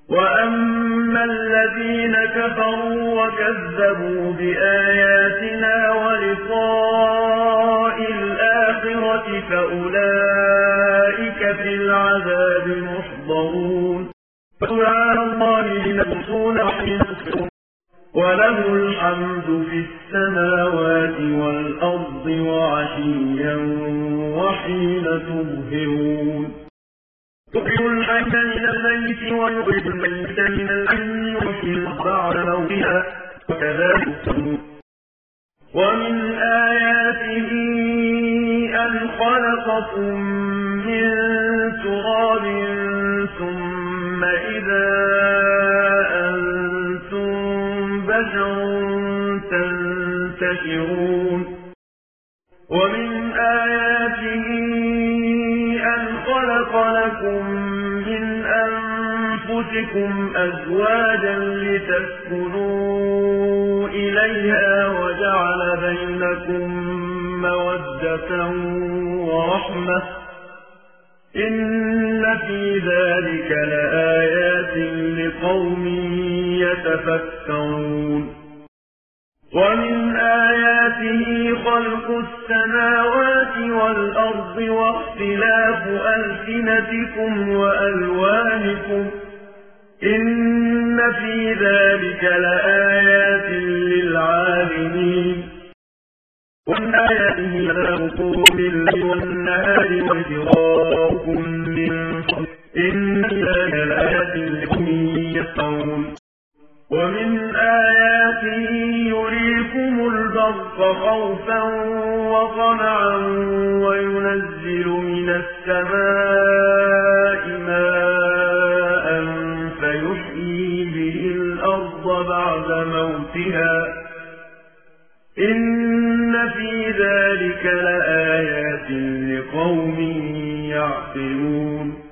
وأما الذين كفروا وكذبوا بآياتنا ولقاء الآخرة فأولئك في العذاب محضرون فسبحان الله حين تمسون وحين تصبحون وله الحمد في السماوات والأرض وعشيا وحين تظهرون تخرج الحي من الميت ويخرج الميت من الحي ويحيي بعد موتها وكذلك تخرجون ومن آياته أن خلقكم من تراب ثم إذا أنتم بشر تنتشرون ومن آياته أن خلق لكم من أنفسكم أزواجا لتسكنوا إليها وجعل بينكم مودة ورحمة إن في ذلك لآيات لقوم يتفكرون ومن آياته خلق السماوات والأرض واختلاف ألسنتكم وألوانكم إن في ذلك لآيات للعالمين ومن آياته منامكم بالليل والنهار وابتغاؤكم من فضله إن في ذلك لآيات لقوم يسمعون ومن آياته يريكم البرق خوفا وطمعا وينزل من السماء ماء فيحيي به الأرض بعد موتها إن في ذلك لآيات لقوم يعقلون